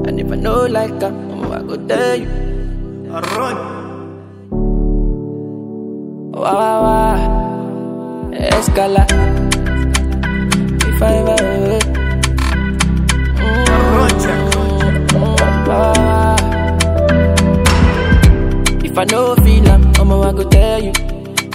And if I know like that, I go tell you. I run. Wow, Escala. If I ever if I know feel I'm I go tell you.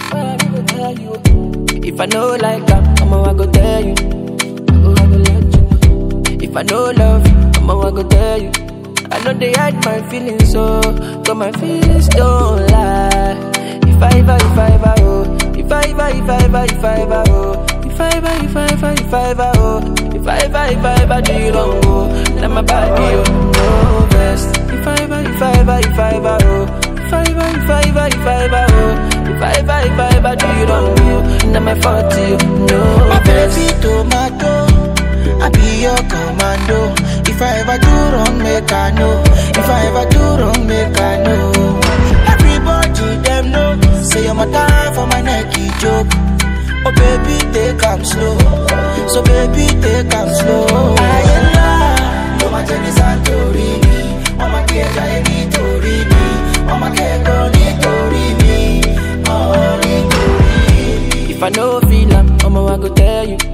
If I know like that, I go tell you. I go let you know. If I know love, I go tell you. I know they hide my feelings, so my feelings don't lie. If I ever do you wrong, go, let my body no best. If I ever do you wrong, go, let my fault you no my best. baby tomato, I be your commando. If I ever do wrong, make I know. If I ever do wrong, make I know. Everybody them know. Say you're my time for my necky joke. Oh baby, take am slow. So baby, take am slow. I am love. No matter the Santorini. Oh my cage, I need to read me. Oh my cage, don't need to read me. Oh, need to read me. If I know feel I go tell you.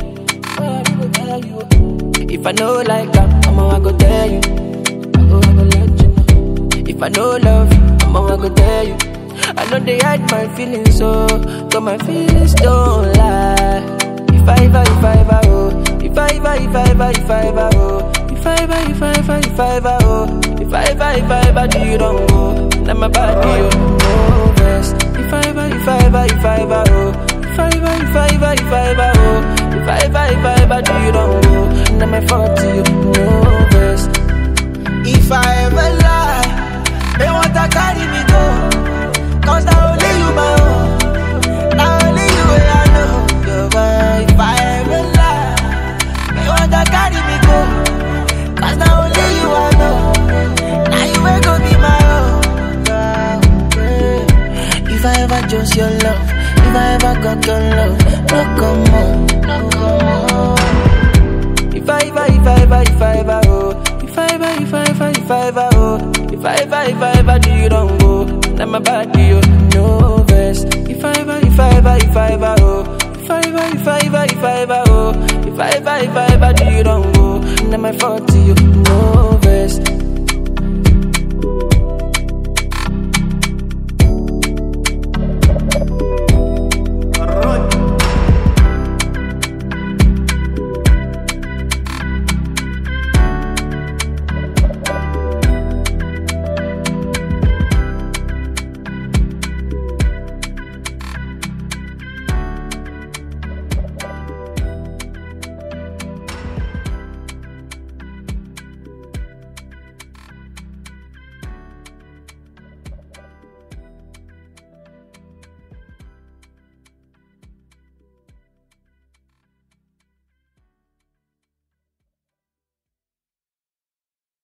If I know like that, I go tell you. I go let you know. If I know love, I go tell you. I know they hide my feelings, so my feelings don't lie. If I do you wrong, go, let my body no best. If I do you wrong, go, let my fault you no best. If I ever lie, they want to carry me go. Cause now only you my own. Now only you I know. You're mine. If I ever lie, they want to carry me go. Cause now only you I know. Now you ain't gonna be my own. If I ever just your love, if I ever got your love, no come on, no come on. If I do you wrong, go, let my body no best. If I do you wrong, go, let my fault you no